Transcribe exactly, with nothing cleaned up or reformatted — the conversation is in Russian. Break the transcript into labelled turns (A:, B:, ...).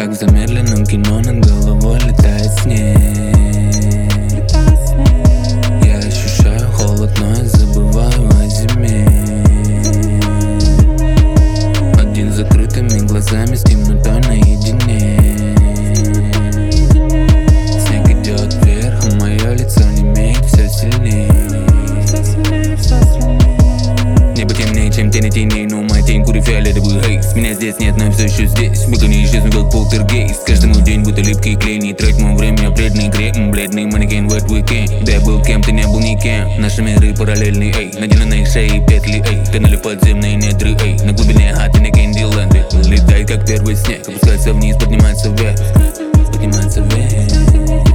A: Как в замедленном кино над головой летает снег. Я ощущаю холод, но я забываю о зиме. Один с закрытыми глазами, с темнотой наедине. Снег идет вверх, а мое лицо немеет все сильнее. Небо темнее, чем тени теней, но моя тень курит фиолетовый хейс. Меня здесь нет, но я все еще здесь. Мы не исчезну, как полтергейст. Каждый мой день будто липкий клей. Не трать мое время, я бледный игре. Бледный манекен, what we can. Да я был кем, ты не был никем. Наши миры параллельные, эй. Надену на их шеи петли, эй. Канали подземные недры, эй. На глубине хаты на Кэндиленде. Летает, как первый снег. Опускается вниз, поднимается вверх. Поднимается вверх.